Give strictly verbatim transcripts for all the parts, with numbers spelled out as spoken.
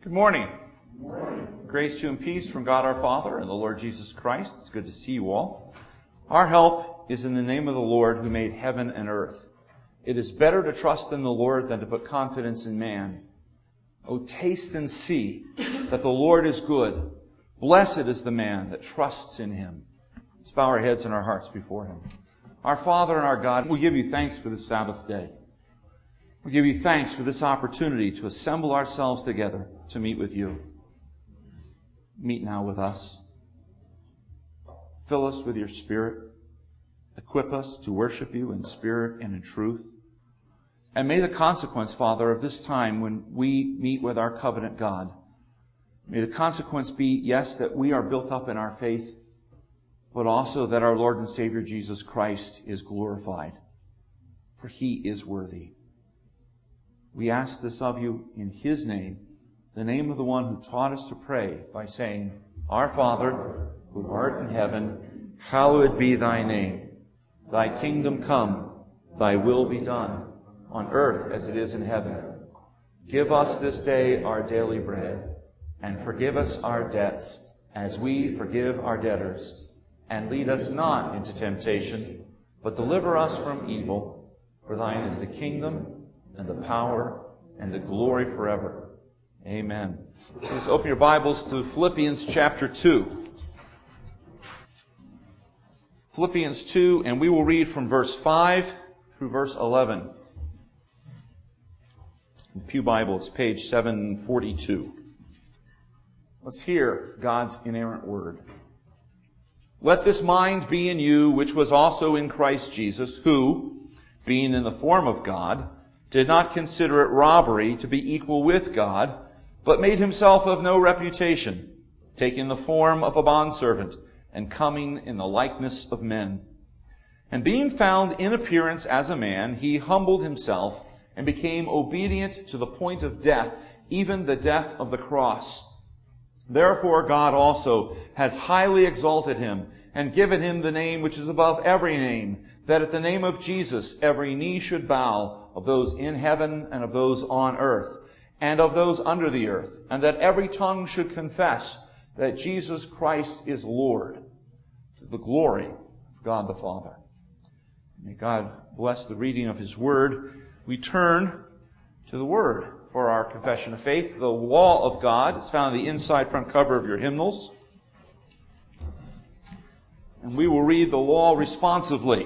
Good morning. Good morning. Grace to you and peace from God our Father and the Lord Jesus Christ. It's good to see you all. Our help is in the name of the Lord who made heaven and earth. It is better to trust in the Lord than to put confidence in man. Oh, taste and see that the Lord is good. Blessed is the man that trusts in him. Let's bow our heads and our hearts before him. Our Father and our God, we give you thanks for this Sabbath day. We give you thanks for this opportunity to assemble ourselves together to meet with you. Meet now with us. Fill us with your Spirit. Equip us to worship you in spirit and in truth. And may the consequence, Father, of this time when we meet with our covenant God, may the consequence be, yes, that we are built up in our faith, but also that our Lord and Savior Jesus Christ is glorified, for he is worthy. We ask this of you in his name, the name of the one who taught us to pray by saying, Our Father, who art in heaven, hallowed be thy name. Thy kingdom come, thy will be done, on earth as it is in heaven. Give us this day our daily bread, and forgive us our debts, as we forgive our debtors. And lead us not into temptation, but deliver us from evil. For thine is the kingdom, and the power, and the glory forever. Amen. Please open your Bibles to Philippians chapter two. Philippians two, and we will read from verse five through verse eleven. In the Pew Bible, it's page seven forty-two. Let's hear God's inerrant word. Let this mind be in you, which was also in Christ Jesus, who, being in the form of God, did not consider it robbery to be equal with God, but made himself of no reputation, taking the form of a bondservant, and coming in the likeness of men. And being found in appearance as a man, he humbled himself and became obedient to the point of death, even the death of the cross. Therefore God also has highly exalted him, and given him the name which is above every name, that at the name of Jesus every knee should bow, of those in heaven and of those on earth, and of those under the earth, and that every tongue should confess that Jesus Christ is Lord, to the glory of God the Father. May God bless the reading of his word. We turn to the word for our confession of faith. The law of God is found in the inside front cover of your hymnals. And we will read the law responsively.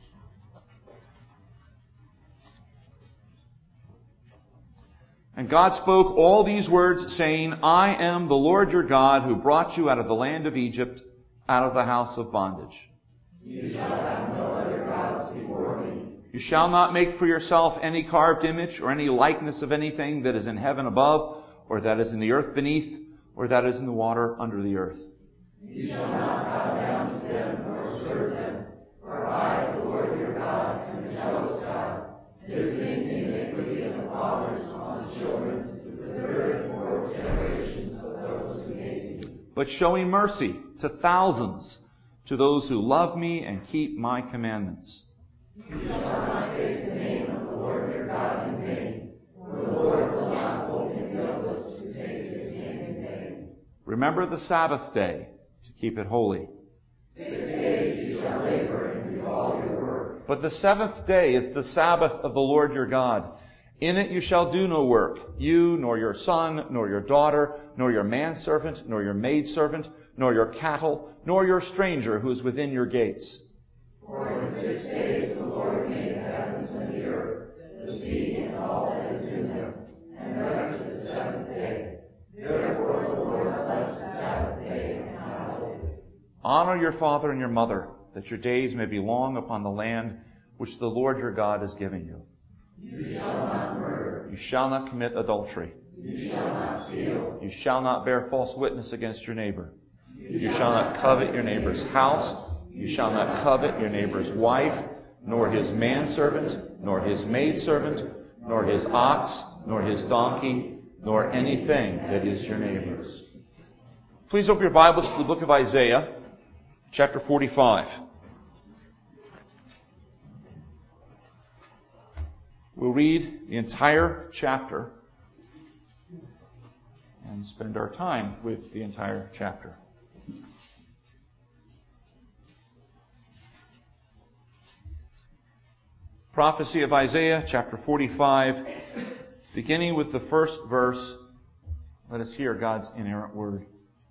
And God spoke all these words, saying, I am the Lord your God, who brought you out of the land of Egypt, out of the house of bondage. You shall have no other gods before me. You shall not make for yourself any carved image or any likeness of anything that is in heaven above, or that is in the earth beneath, or that is in the water under the earth. You shall not bow down to them or serve them, for I, the Lord your God, am a jealous God, visiting the iniquity of the fathers on the children to the third and fourth generations of those who hate me, but showing mercy to thousands, to those who love me and keep my commandments. You shall not take the name of the Lord your God in vain, for the Lord will not hold him guiltless who takes his name in vain. Remember the Sabbath day to keep it holy. Six days you shall labor and do all your work. But the seventh day is the Sabbath of the Lord your God. In it you shall do no work, you, nor your son, nor your daughter, nor your manservant, nor your maidservant, nor your cattle, nor your stranger who is within your gates. For in six days the Lord made the heavens and the earth, the sea and all that is in them, and rested the seventh day. Therefore the Lord blessed the Sabbath day and hallowed it. Honor your father and your mother, that your days may be long upon the land which the Lord your God is giving you. You shall not murder. You shall not commit adultery. You shall not steal. You shall not bear false witness against your neighbor. You shall not covet your neighbor's house. You shall not covet your neighbor's wife, nor his manservant, nor his maidservant, nor his ox, nor his donkey, nor anything that is your neighbor's. Please open your Bibles to the book of Isaiah, chapter forty-five. We'll read the entire chapter. and spend our time with the entire chapter. Prophecy of Isaiah, chapter forty-five, beginning with the first verse. Let us hear God's inerrant word.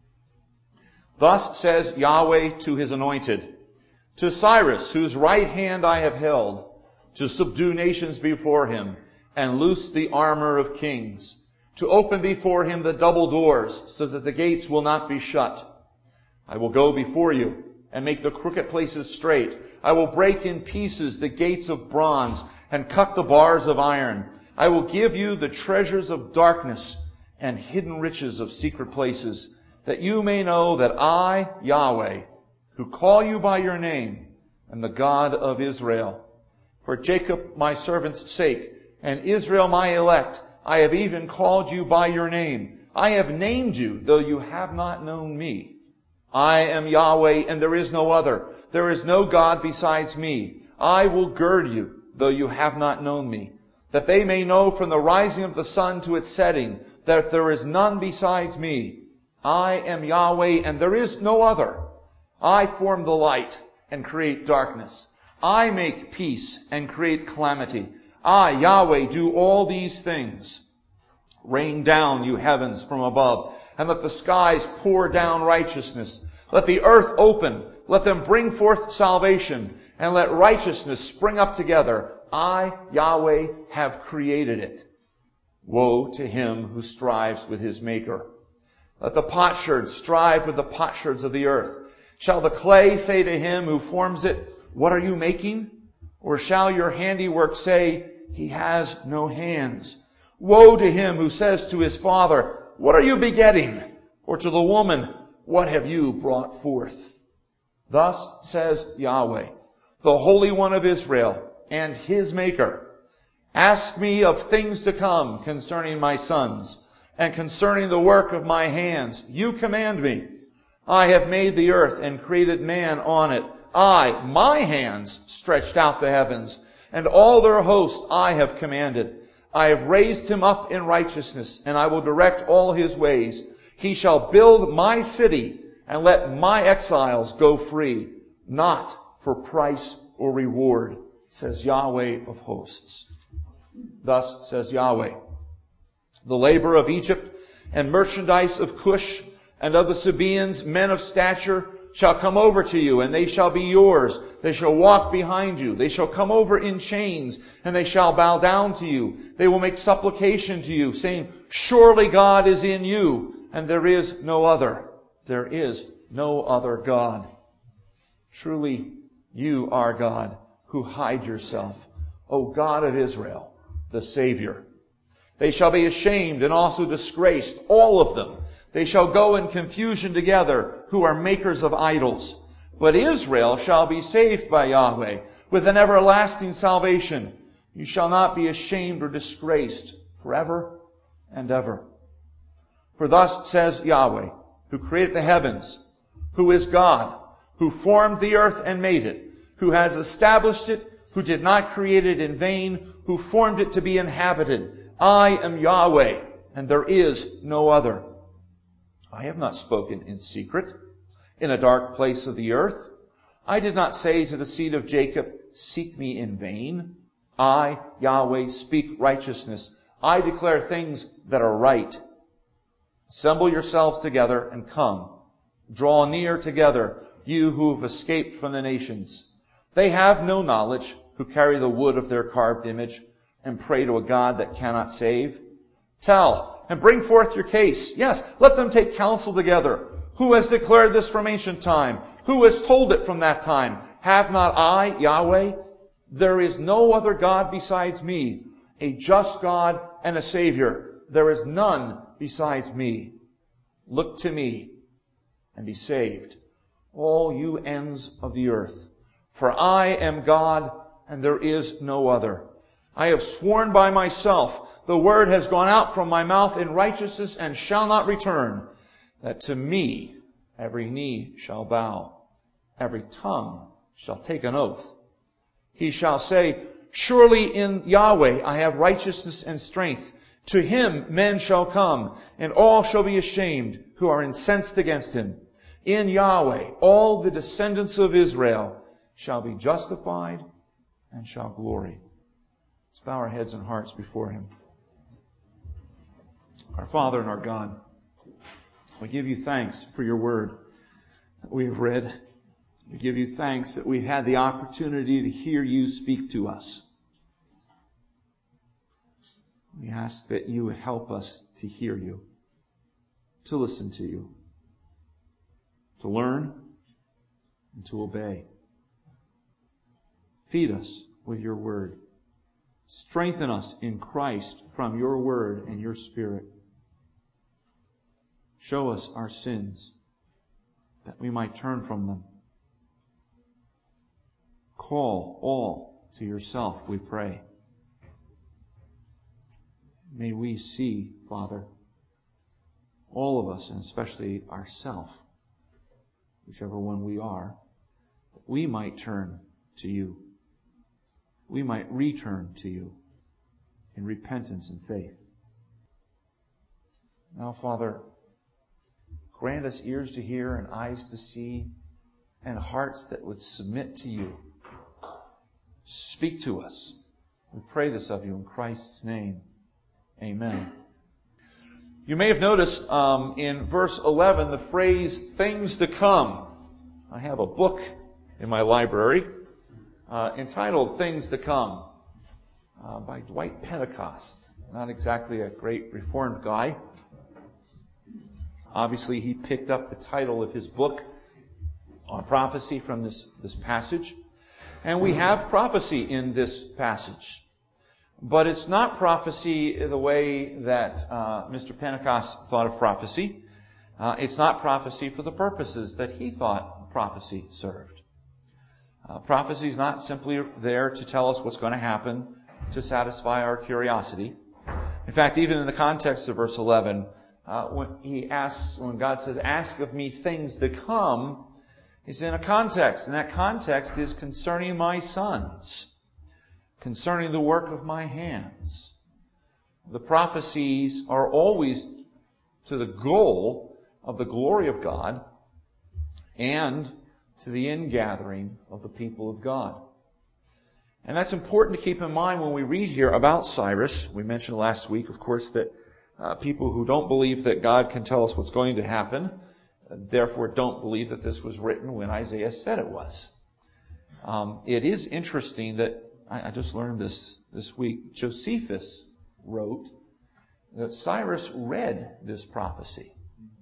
Thus says Yahweh to his anointed, to Cyrus, whose right hand I have held, to subdue nations before him, and loose the armor of kings, to open before him the double doors, so that the gates will not be shut. I will go before you, and make the crooked places straight. I will break in pieces the gates of bronze, and cut the bars of iron. I will give you the treasures of darkness, and hidden riches of secret places, that you may know that I, Yahweh, who call you by your name, am the God of Israel. For Jacob my servant's sake, and Israel my elect, I have even called you by your name. I have named you, though you have not known me. I am Yahweh, and there is no other. There is no God besides me. I will gird you, though you have not known me, that they may know from the rising of the sun to its setting, that there is none besides me. I am Yahweh, and there is no other. I form the light and create darkness. I make peace and create calamity. I, Yahweh, do all these things. Rain down, you heavens, from above, and let the skies pour down righteousness. Let the earth open. Let them bring forth salvation, and let righteousness spring up together. I, Yahweh, have created it. Woe to him who strives with his maker. Let the potsherds strive with the potsherds of the earth. Shall the clay say to him who forms it, what are you making? Or shall your handiwork say, he has no hands? Woe to him who says to his father, what are you begetting? Or to the woman, what have you brought forth? Thus says Yahweh, the Holy One of Israel, and his Maker. Ask me of things to come concerning my sons, and concerning the work of my hands. You command me. I have made the earth and created man on it. I, my hands, stretched out the heavens, and all their host I have commanded. I have raised him up in righteousness, and I will direct all his ways. He shall build my city, and let my exiles go free, not for price or reward, says Yahweh of hosts. Thus says Yahweh, the labor of Egypt and merchandise of Cush and of the Sabaeans, men of stature, shall come over to you, and they shall be yours. They shall walk behind you. They shall come over in chains, and they shall bow down to you. They will make supplication to you, saying, surely God is in you, and there is no other. There is no other God. Truly, you are God, who hide yourself, O God of Israel, the Savior. They shall be ashamed and also disgraced, all of them. They shall go in confusion together, who are makers of idols. But Israel shall be saved by Yahweh, with an everlasting salvation. You shall not be ashamed or disgraced forever and ever. For thus says Yahweh, who created the heavens, who is God, who formed the earth and made it, who has established it, who did not create it in vain, who formed it to be inhabited. I am Yahweh, and there is no other. I have not spoken in secret, in a dark place of the earth. I did not say to the seed of Jacob, seek me in vain. I, Yahweh, speak righteousness. I declare things that are right. Assemble yourselves together and come. Draw near together, you who have escaped from the nations. They have no knowledge, who carry the wood of their carved image and pray to a God that cannot save. Tell and bring forth your case. Yes, let them take counsel together. Who has declared this from ancient time? Who has told it from that time? Have not I, Yahweh? There is no other God besides me, a just God and a Savior. There is none besides me. Look to me and be saved, all you ends of the earth. For I am God, and there is no other. I have sworn by myself, the word has gone out from my mouth in righteousness and shall not return, that to me every knee shall bow, every tongue shall take an oath. He shall say, surely in Yahweh I have righteousness and strength. To him men shall come, and all shall be ashamed who are incensed against him. In Yahweh all the descendants of Israel shall be justified and shall glory. Let's bow our heads and hearts before him. Our Father and our God, we give you thanks for your word that we have read. We give you thanks that we had the opportunity to hear you speak to us. We ask that you would help us to hear you, to listen to you, to learn, and to obey. Feed us with your word. Strengthen us in Christ from your word and your Spirit. Show us our sins, that we might turn from them. Call all to yourself, we pray. May we see, Father, all of us, and especially ourselves, whichever one we are, that we might turn to you. We might return to you in repentance and faith. Now, Father, grant us ears to hear and eyes to see and hearts that would submit to you. Speak to us. We pray this of you in Christ's name. Amen. You may have noticed um, in verse eleven the phrase, things to come. I have a book in my library uh, entitled Things to Come uh, by Dwight Pentecost. Not exactly a great Reformed guy. Obviously, he picked up the title of his book on prophecy from this, this passage. And we have prophecy in this passage. But it's not prophecy the way that uh, Mister Pentecost thought of prophecy. Uh, it's not prophecy for the purposes that he thought prophecy served. Uh, prophecy is not simply there to tell us what's going to happen, to satisfy our curiosity. In fact, even in the context of verse eleven, uh, when he asks, when God says, "Ask of me things to come," he's in a context, and that context is concerning my sons, concerning the work of my hands. The prophecies are always to the goal of the glory of God and to the ingathering of the people of God. And that's important to keep in mind when we read here about Cyrus. We mentioned last week, of course, that uh, people who don't believe that God can tell us what's going to happen, therefore don't believe that this was written when Isaiah said it was. Um, it is interesting that I just learned this this week. Josephus wrote that Cyrus read this prophecy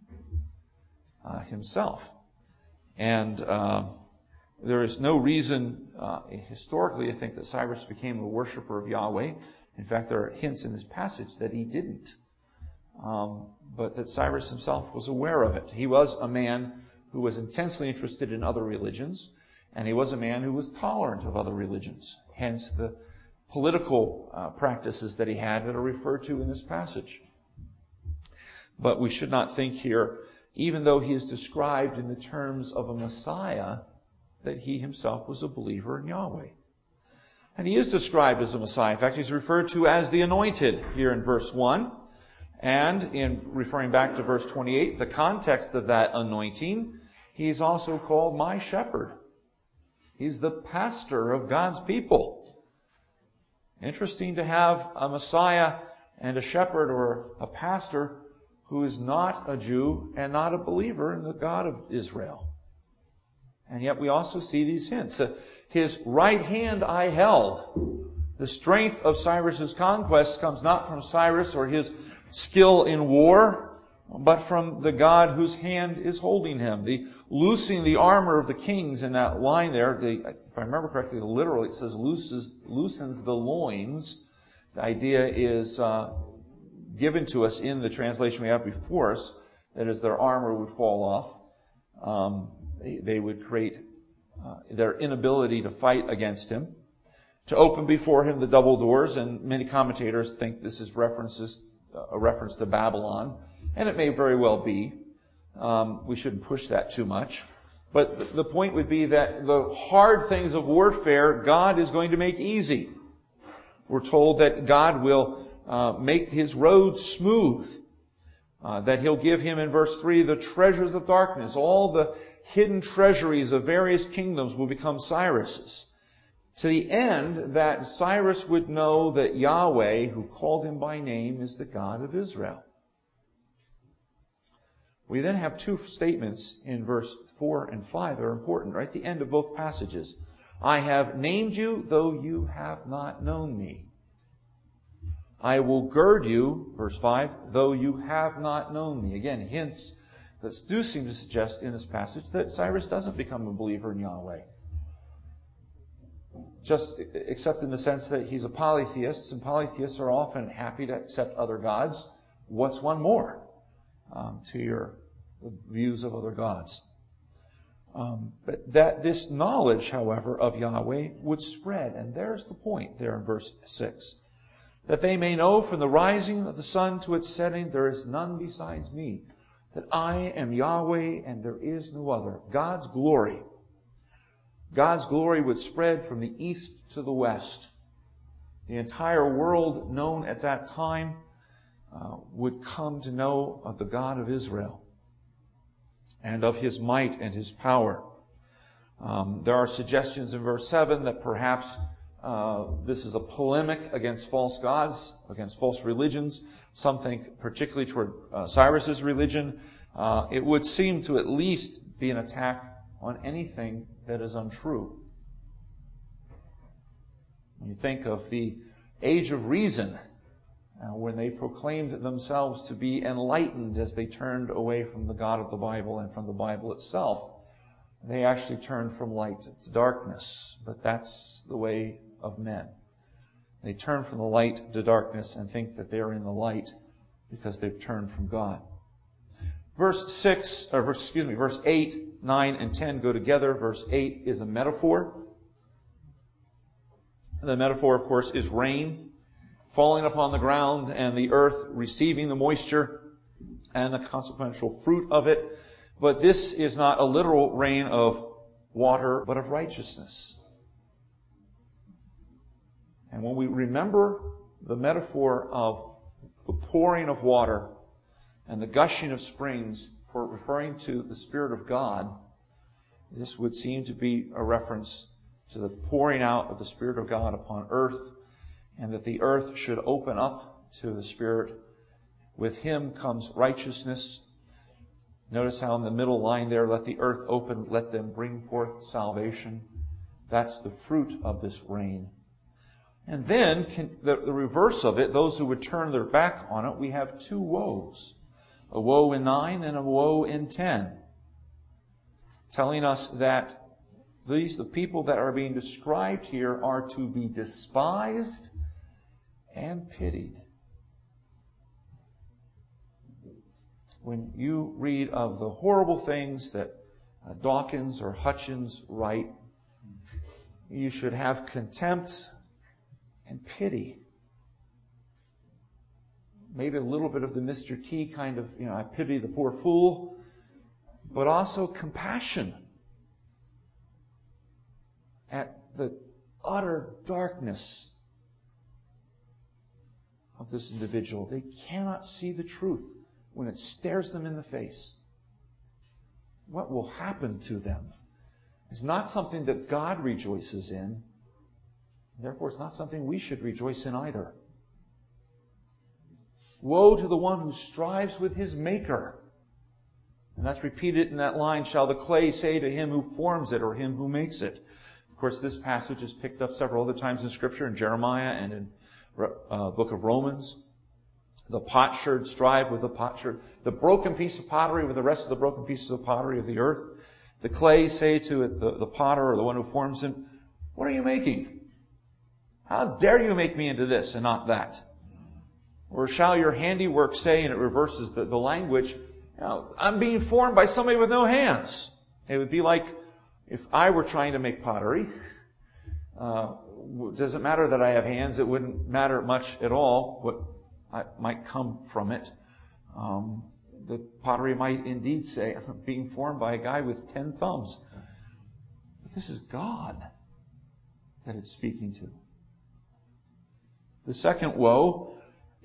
uh, himself. And uh, there is no reason uh, historically to think that Cyrus became a worshiper of Yahweh. In fact, there are hints in this passage that he didn't. Um, but that Cyrus himself was aware of it. He was a man who was intensely interested in other religions, and he was a man who was tolerant of other religions. Hence the political uh, practices that he had that are referred to in this passage. But we should not think here, even though he is described in the terms of a Messiah, that he himself was a believer in Yahweh. And he is described as a Messiah. In fact, he's referred to as the Anointed here in verse one. And in referring back to verse twenty-eight, the context of that anointing, he's also called my shepherd. He's the pastor of God's people. Interesting to have a Messiah and a shepherd or a pastor who is not a Jew and not a believer in the God of Israel. And yet we also see these hints. His right hand I held. The strength of Cyrus's conquest comes not from Cyrus or his skill in war, but from the God whose hand is holding him. The loosing the armor of the kings in that line there, the, if I remember correctly, literally it says looses, loosens the loins. The idea is uh, given to us in the translation we have before us, that is, their armor would fall off. Um, they, they would create uh, their inability to fight against him. To open before him the double doors, and many commentators think this is references a reference to Babylon, and it may very well be. Um, we shouldn't push that too much. But the point would be that the hard things of warfare, God is going to make easy. We're told that God will uh, make his road smooth. Uh, that he'll give him in verse three the treasures of darkness. All the hidden treasuries of various kingdoms will become Cyrus's. To the end that Cyrus would know that Yahweh, who called him by name, is the God of Israel. We then have two statements in verse four and five that are important, right at the end of both passages. I have named you, though you have not known me. I will gird you, verse five, though you have not known me. Again, hints that do seem to suggest in this passage that Cyrus doesn't become a believer in Yahweh. Just except in the sense that he's a polytheist, and polytheists are often happy to accept other gods. What's one more um, to your views of other gods? Um, but that this knowledge, however, of Yahweh would spread. And there's the point there in verse six. That they may know from the rising of the sun to its setting, there is none besides me. That I am Yahweh and there is no other. God's glory. God's glory would spread from the east to the west. The entire world known at that time uh, would come to know of the God of Israel and of His might and His power. Um, there are suggestions in verse seven that perhaps uh, this is a polemic against false gods, against false religions. Some think particularly toward uh, Cyrus's religion. Uh, it would seem to at least be an attack on anything that is untrue. When you think of the age of reason, uh, when they proclaimed themselves to be enlightened as they turned away from the God of the Bible and from the Bible itself, they actually turned from light to darkness. But that's the way of men. They turn from the light to darkness and think that they're in the light because they've turned from God. Verse six, or verse, excuse me, verse eight, nine, and ten go together. Verse eight is a metaphor. The metaphor, of course, is rain falling upon the ground and the earth receiving the moisture and the consequential fruit of it. But this is not a literal rain of water, but of righteousness. And when we remember the metaphor of the pouring of water and the gushing of springs, for referring to the Spirit of God, this would seem to be a reference to the pouring out of the Spirit of God upon earth, and that the earth should open up to the Spirit. With Him comes righteousness. Notice how in the middle line there, let the earth open, let them bring forth salvation. That's the fruit of this rain. And then, can, the, the reverse of it, those who would turn their back on it, we have two woes. A woe in nine and a woe in ten. Telling us that these, the people that are being described here, are to be despised and pitied. When you read of the horrible things that uh, Dawkins or Hutchins write, you should have contempt and pity. Maybe a little bit of the Mister T kind of, you know, I pity the poor fool, but also compassion at the utter darkness of this individual. They cannot see the truth when it stares them in the face. What will happen to them is not something that God rejoices in. Therefore, it's not something we should rejoice in either. Woe to the one who strives with his Maker. And that's repeated in that line, shall the clay say to him who forms it, or him who makes it. Of course, this passage is picked up several other times in Scripture, in Jeremiah and in the uh, book of Romans. The potsherd strive with the potsherd. The broken piece of pottery with the rest of the broken pieces of pottery of the earth. The clay say to it, the, the potter or the one who forms him, what are you making? How dare you make me into this and not that? Or shall your handiwork say, and it reverses the, the language, you know, I'm being formed by somebody with no hands. It would be like if I were trying to make pottery. Uh, does it matter that I have hands? It wouldn't matter much at all what I, might come from it. Um, the pottery might indeed say, I'm being formed by a guy with ten thumbs. But this is God that it's speaking to. The second woe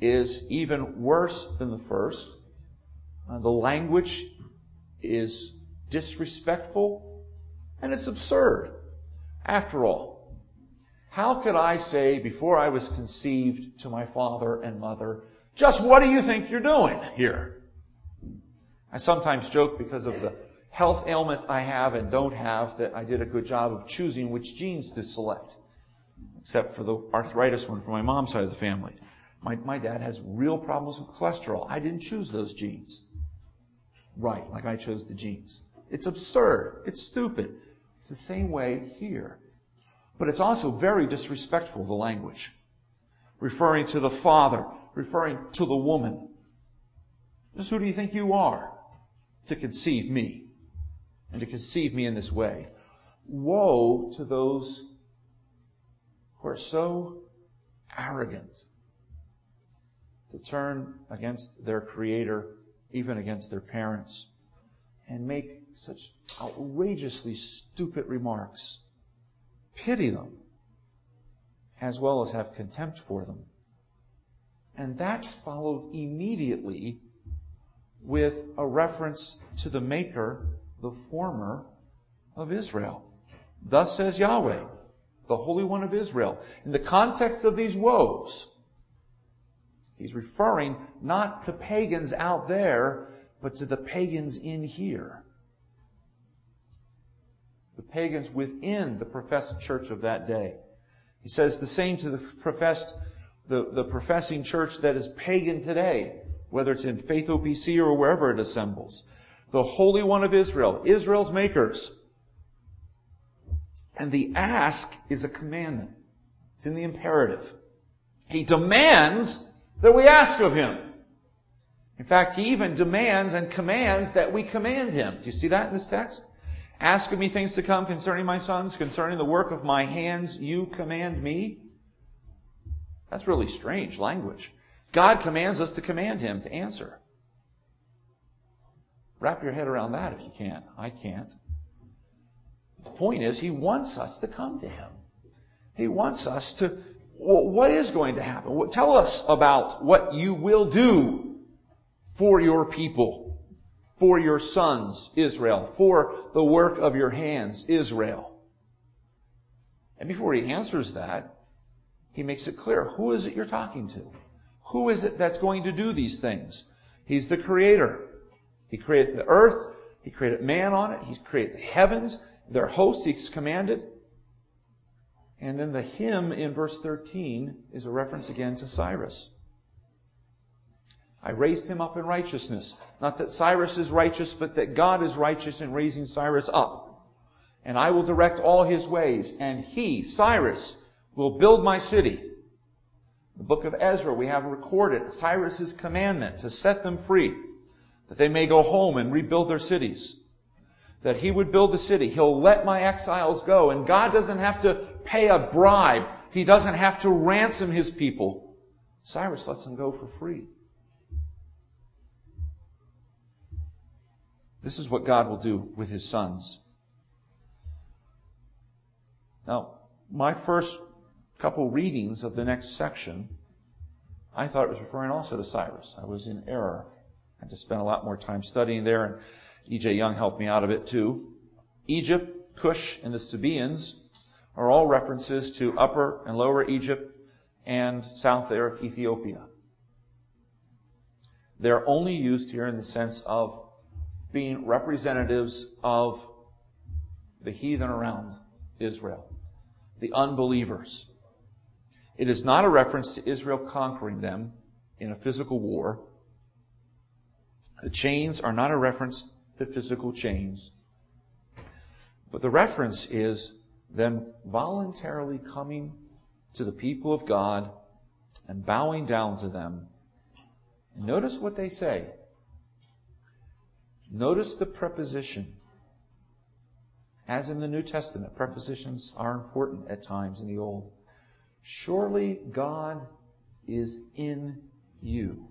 is even worse than the first. Uh, the language is disrespectful and it's absurd. After all, how could I say before I was conceived to my father and mother, just what do you think you're doing here? I sometimes joke because of the health ailments I have and don't have that I did a good job of choosing which genes to select. Except for the arthritis one from my mom's side of the family. My, my dad has real problems with cholesterol. I didn't choose those genes. Right, like I chose the genes. It's absurd. It's stupid. It's the same way here. But it's also very disrespectful, the language. Referring to the father, referring to the woman. Just who do you think you are to conceive me? And to conceive me in this way. Woe to those who are so arrogant to turn against their Creator, even against their parents, and make such outrageously stupid remarks. Pity them, as well as have contempt for them. And that followed immediately with a reference to the Maker, the former of Israel. Thus says Yahweh, the Holy One of Israel. In the context of these woes, he's referring not to pagans out there, but to the pagans in here. The pagans within the professed church of that day. He says the same to the professed, the, the professing church that is pagan today, whether it's in Faith O P C or wherever it assembles. The Holy One of Israel, Israel's makers. And the ask is a commandment. It's in the imperative. He demands that we ask of Him. In fact, He even demands and commands that we command Him. Do you see that in this text? Ask of me things to come concerning my sons, concerning the work of my hands, you command me. That's really strange language. God commands us to command Him to answer. Wrap your head around that if you can. I can't. The point is, He wants us to come to Him. He wants us to, well, what is going to happen? Tell us about what you will do for your people, for your sons, Israel, for the work of your hands, Israel. And before He answers that, He makes it clear, who is it you're talking to? Who is it that's going to do these things? He's the Creator. He created the earth. He created man on it. He created the heavens. Their hosts He's commanded. And then the hymn in verse thirteen is a reference again to Cyrus. I raised him up in righteousness. Not that Cyrus is righteous, but that God is righteous in raising Cyrus up. And I will direct all his ways. And he, Cyrus, will build my city. The book of Ezra, we have recorded Cyrus's commandment to set them free, that they may go home and rebuild their cities. That he would build the city. He'll let my exiles go. And God doesn't have to pay a bribe. He doesn't have to ransom His people. Cyrus lets them go for free. This is what God will do with His sons. Now, my first couple readings of the next section, I thought it was referring also to Cyrus. I was in error. I had to spend a lot more time studying there, and E J Young helped me out of it too. Egypt, Cush, and the Sabaeans are all references to Upper and Lower Egypt and south there, Ethiopia. They're only used here in the sense of being representatives of the heathen around Israel, the unbelievers. It is not a reference to Israel conquering them in a physical war. The chains are not a reference to physical chains. But the reference is them voluntarily coming to the people of God and bowing down to them. And notice what they say. Notice the preposition. As in the New Testament, prepositions are important at times in the Old. Surely God is in you.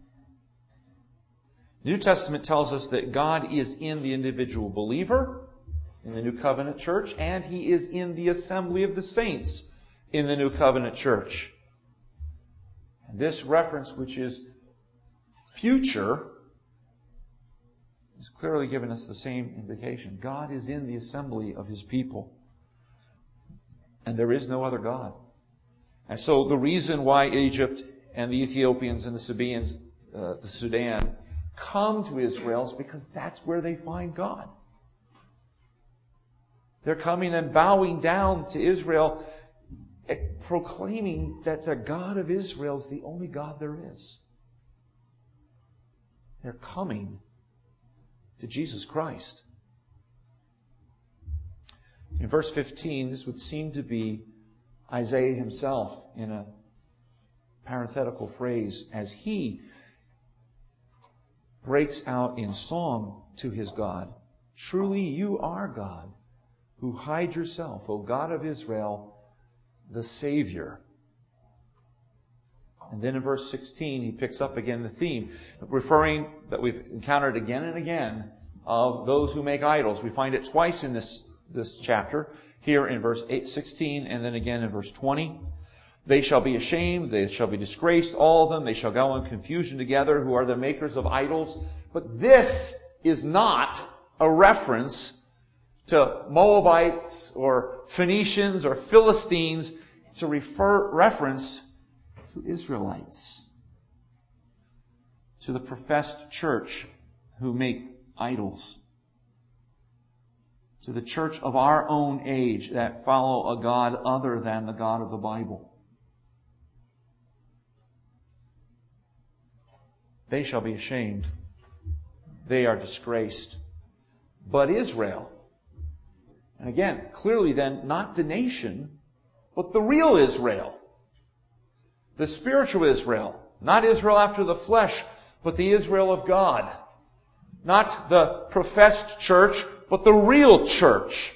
The New Testament tells us that God is in the individual believer in the New Covenant Church, and He is in the assembly of the saints in the New Covenant Church. This reference, which is future, is clearly giving us the same indication. God is in the assembly of His people. And there is no other God. And so the reason why Egypt and the Ethiopians and the Sabaeans, uh, the Sudan, come to Israel is because that's where they find God. They're coming and bowing down to Israel, proclaiming that the God of Israel is the only God there is. They're coming to Jesus Christ. In verse fifteen, this would seem to be Isaiah himself in a parenthetical phrase as he breaks out in song to his God. Truly you are God, who hide yourself, O God of Israel, the Savior. And then in verse sixteen, he picks up again the theme, referring that we've encountered again and again of those who make idols. We find it twice in this, this chapter, here in verse eight, sixteen, and then again in verse twenty. They shall be ashamed, they shall be disgraced, all of them. They shall go in confusion together, who are the makers of idols. But this is not a reference to Moabites or Phoenicians or Philistines. It's a refer, reference to Israelites, to the professed church who make idols, to the church of our own age that follow a God other than the God of the Bible. They shall be ashamed. They are disgraced. But Israel, and again, clearly then, not the nation, but the real Israel. The spiritual Israel. Not Israel after the flesh, but the Israel of God. Not the professed church, but the real church.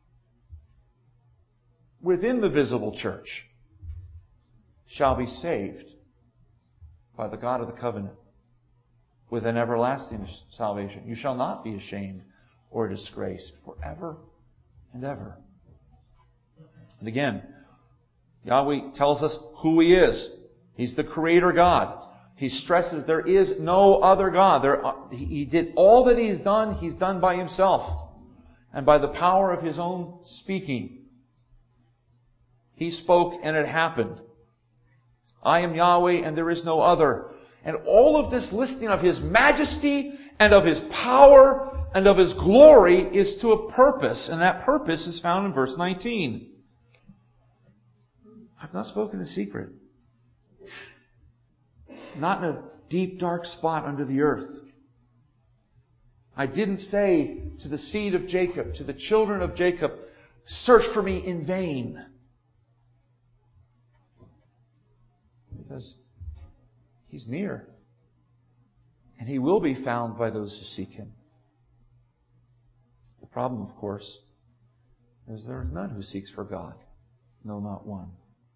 Within the visible church. Shall be saved by the God of the covenant with an everlasting salvation. You shall not be ashamed or disgraced forever and ever. And again, Yahweh tells us who He is. He's the Creator God. He stresses there is no other God. There, He did all that He's done, He's done by Himself. And by the power of His own speaking. He spoke and it happened. I am Yahweh and there is no other. And all of this listing of His majesty and of His power and of His glory is to a purpose. And that purpose is found in verse nineteen. I've not spoken in secret. Not in a deep, dark spot under the earth. I didn't say to the seed of Jacob, to the children of Jacob, search for me in vain. Because He's near. And He will be found by those who seek Him. The problem, of course, is there is none who seeks for God. No, not one.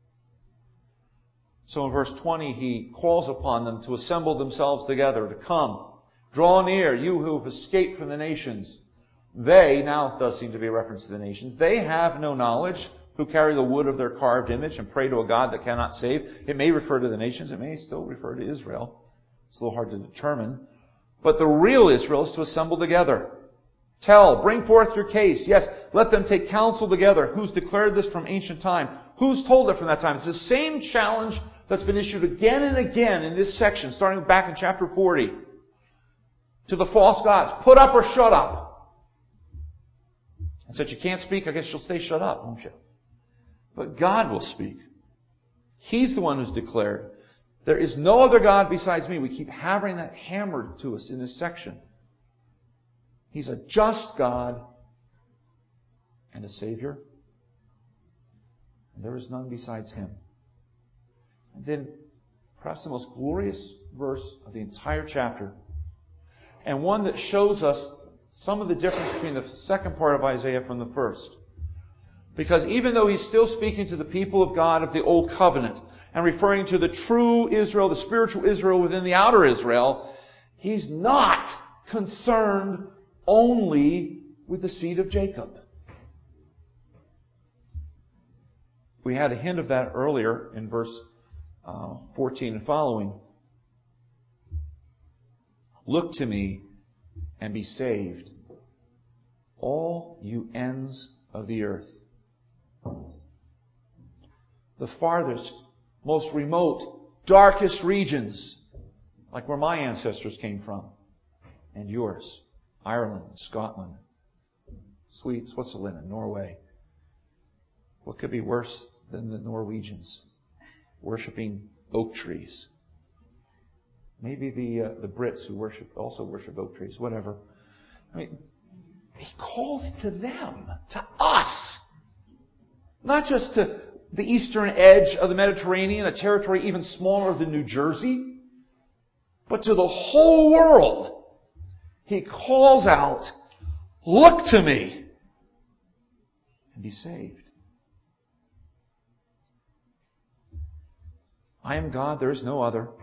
So in verse twenty, He calls upon them to assemble themselves together, to come. Draw near, you who have escaped from the nations. They, now it does seem to be a reference to the nations, they have no knowledge, who carry the wood of their carved image and pray to a God that cannot save. It may refer to the nations. It may still refer to Israel. It's a little hard to determine. But the real Israel is to assemble together. Tell, bring forth your case. Yes, let them take counsel together. Who's declared this from ancient time? Who's told it from that time? It's the same challenge that's been issued again and again in this section, starting back in chapter forty. To the false gods. Put up or shut up. And since you can't speak, I guess you'll stay shut up, won't you? But God will speak. He's the one who's declared. There is no other God besides me. We keep having that hammered to us in this section. He's a just God and a Savior. And there is none besides Him. And then, perhaps the most glorious verse of the entire chapter, and one that shows us some of the difference between the second part of Isaiah from the first. Because even though he's still speaking to the people of God of the Old Covenant and referring to the true Israel, the spiritual Israel within the outer Israel, he's not concerned only with the seed of Jacob. We had a hint of that earlier in verse uh, fourteen and following. Look to me and be saved, all you ends of the earth. The farthest, most remote, darkest regions, like where my ancestors came from, and yours, Ireland, Scotland, Sweden, Switzerland, and Norway. What could be worse than the Norwegians worshiping oak trees? Maybe the uh, the Brits who worship also worship oak trees. Whatever. I mean, he calls to them, to us, not just to the eastern edge of the Mediterranean, a territory even smaller than New Jersey, but to the whole world. He calls out, "Look to me and be saved. I am God, there is no other."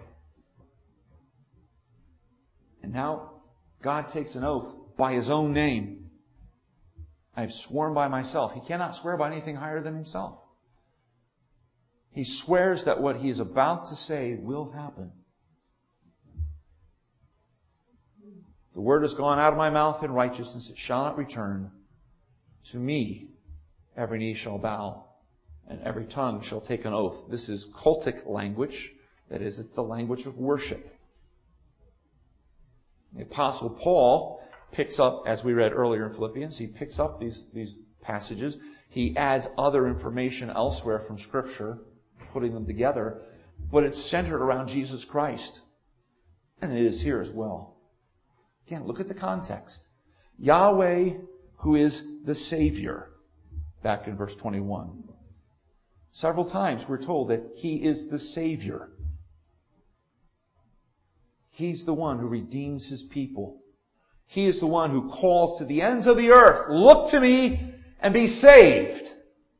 And now God takes an oath by His own name. I have sworn by myself. He cannot swear by anything higher than Himself. He swears that what He is about to say will happen. The word has gone out of my mouth in righteousness. It shall not return. To me, every knee shall bow and every tongue shall take an oath. This is cultic language. That is, it's the language of worship. The Apostle Paul picks up, as we read earlier in Philippians, he picks up these, these passages. He adds other information elsewhere from Scripture, putting them together. But it's centered around Jesus Christ. And it is here as well. Again, look at the context. Yahweh, who is the Savior, back in verse twenty-one. Several times we're told that He is the Savior. He's the one who redeems His people. He is the one who calls to the ends of the earth, "Look to me and be saved."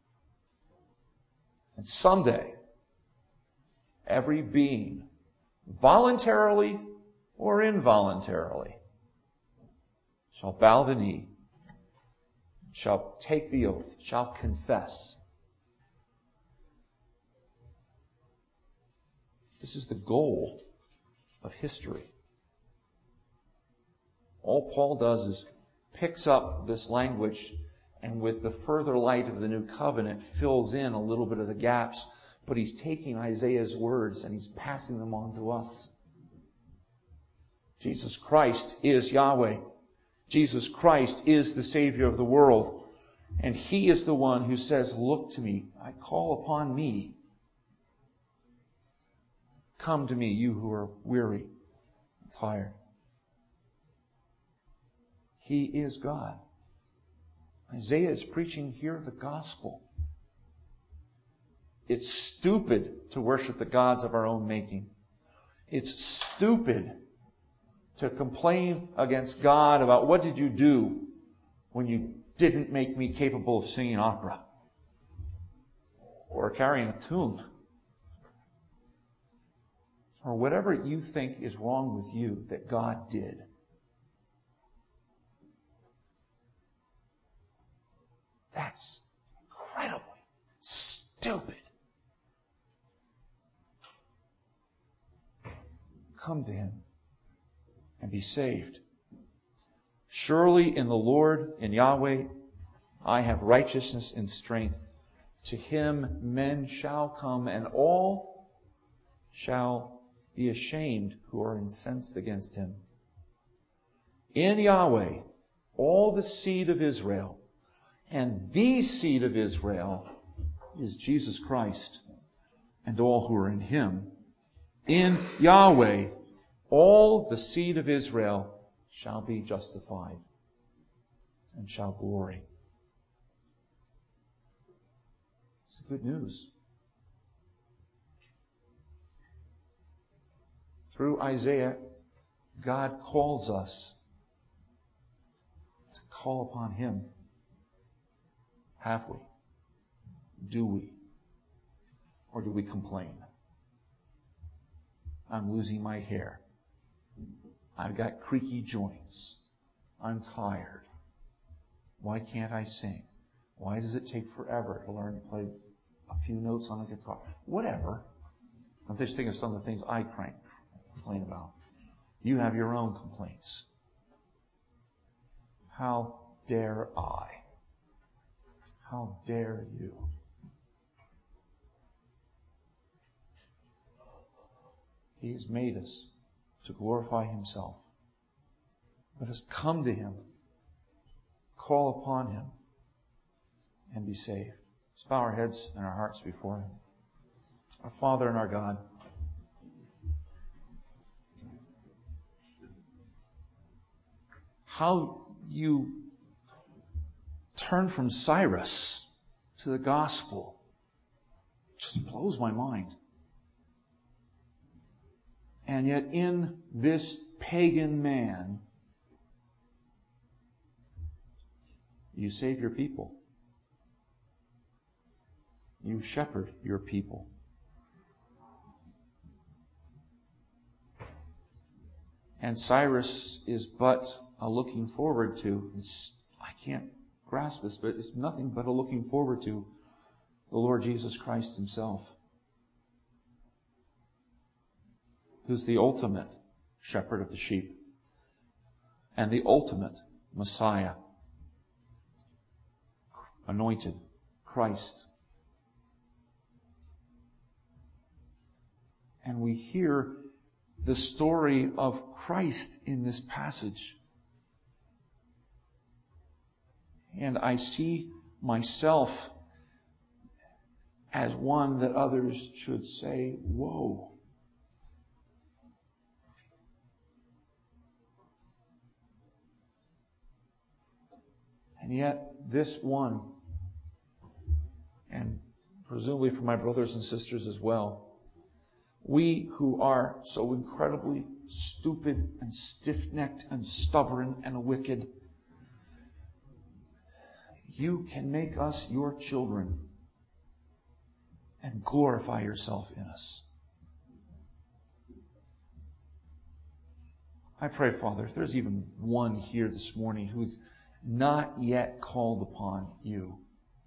And someday, every being, voluntarily or involuntarily, shall bow the knee, shall take the oath, shall confess. This is the goal of history. All Paul does is picks up this language and with the further light of the new covenant fills in a little bit of the gaps, but he's taking Isaiah's words and he's passing them on to us. Jesus Christ is Yahweh. Jesus Christ is the Savior of the world. And He is the one who says, "Look to me. I call upon me. Come to me, you who are weary and tired." He is God. Isaiah is preaching here the gospel. It's stupid to worship the gods of our own making. It's stupid to complain against God about what did you do when you didn't make me capable of singing opera or carrying a tune or whatever you think is wrong with you that God did. That's incredibly stupid. Come to Him and be saved. Surely in the Lord, in Yahweh, I have righteousness and strength. To Him men shall come, and all shall be ashamed who are incensed against Him. In Yahweh, all the seed of Israel, and the seed of Israel is Jesus Christ, and all who are in Him. In Yahweh, all the seed of Israel shall be justified and shall glory. It's good news. Through Isaiah, God calls us to call upon Him. Have we? Do we? Or do we complain? I'm losing my hair. I've got creaky joints. I'm tired. Why can't I sing? Why does it take forever to learn to play a few notes on a guitar? Whatever. I'm just thinking of some of the things I crank, complain about. You have your own complaints. How dare I? How dare you? He has made us to glorify Himself. Let us come to Him, call upon Him, and be saved. Let's bow our heads and our hearts before Him. Our Father and our God, how you turn from Cyrus to the gospel just blows my mind. And yet in this pagan man, you save your people. You shepherd your people. And Cyrus is but a looking forward to, it's, I can't grasp this, but it's nothing but a looking forward to the Lord Jesus Christ Himself, who's the ultimate shepherd of the sheep and the ultimate Messiah, anointed Christ. And we hear the story of Christ in this passage. And I see myself as one that others should say, whoa. And yet, this one, and presumably for my brothers and sisters as well, we who are so incredibly stupid and stiff-necked and stubborn and wicked, you can make us your children and glorify yourself in us. I pray, Father, if there's even one here this morning who's not yet called upon you,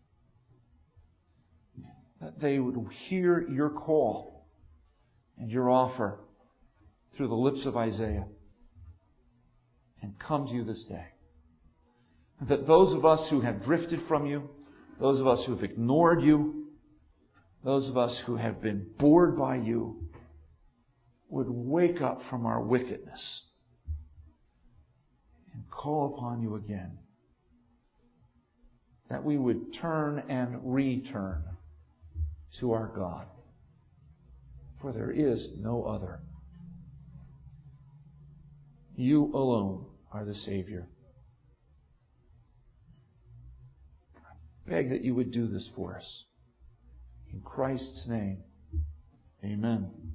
that they would hear your call and your offer through the lips of Isaiah and come to you this day. That those of us who have drifted from you, those of us who have ignored you, those of us who have been bored by you, would wake up from our wickedness and call upon you again. That we would turn and return to our God. For there is no other. You alone are the Savior. I beg that you would do this for us. In Christ's name, amen.